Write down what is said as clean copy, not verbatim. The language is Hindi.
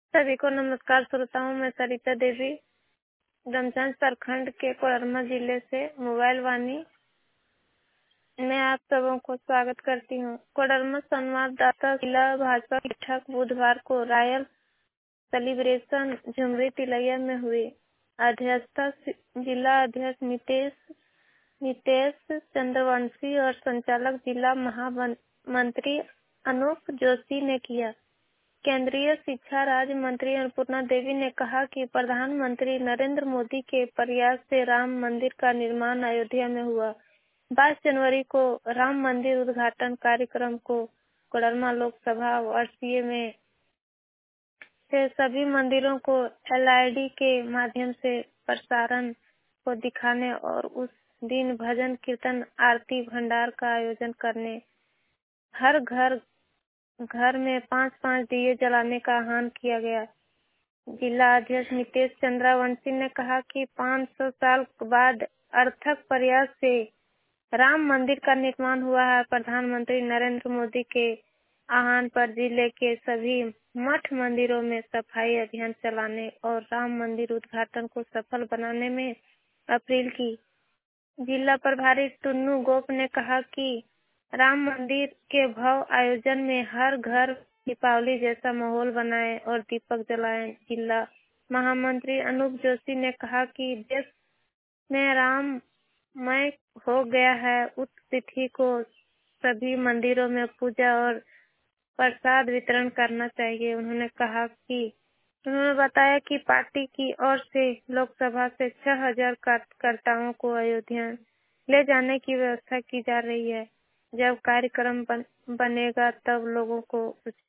सभी को नमस्कार। श्रोताओं, मैं सरिता देवी डमचंद प्रखंड के कोडरमा जिले से मोबाइल वाणी में आप सबों को स्वागत करती हूँ। कोडरमा संवाददाता जिला भाजपा की बैठक बुधवार को रॉयल सेलिब्रेशन झुमरी तिलैया में हुई। अध्यक्षता जिला अध्यक्ष नितेश चंद्रवंशी और संचालक जिला महामंत्री अनूप जोशी ने किया। केंद्रीय शिक्षा राज्य मंत्री अन्नपूर्णा देवी ने कहा कि प्रधानमंत्री नरेंद्र मोदी के प्रयास से राम मंदिर का निर्माण अयोध्या में हुआ। 22 जनवरी को राम मंदिर उद्घाटन कार्यक्रम को कोडरमा लोकसभा वार्षिक में से सभी मंदिरों को एलईडी के माध्यम से प्रसारण को दिखाने और उस दिन भजन कीर्तन आरती भंडार का आयोजन करने, हर घर में 5-5 दिए जलाने का आह्वान किया गया। जिला अध्यक्ष नितेश चंद्रवंशी ने कहा कि 500 साल बाद अर्थक प्रयास से राम मंदिर का निर्माण हुआ है। प्रधानमंत्री नरेंद्र मोदी के आह्वान पर जिले के सभी मठ मंदिरों में सफाई अभियान चलाने और राम मंदिर उद्घाटन को सफल बनाने में अपील की। जिला प्रभारी टुन्नू गोप ने कहा कि राम मंदिर के भव्य आयोजन में हर घर दीपावली जैसा माहौल बनाए और दीपक जलाएं। जिला महामंत्री अनूप जोशी ने कहा कि देश में राममय हो गया है। उस तिथि को सभी मंदिरों में पूजा और प्रसाद वितरण करना चाहिए। उन्होंने बताया कि पार्टी की ओर से लोकसभा से 6000 कार्यकर्ताओं को अयोध्या ले जाने की व्यवस्था की जा रही है। जब कार्यक्रम बनेगा तब लोगों को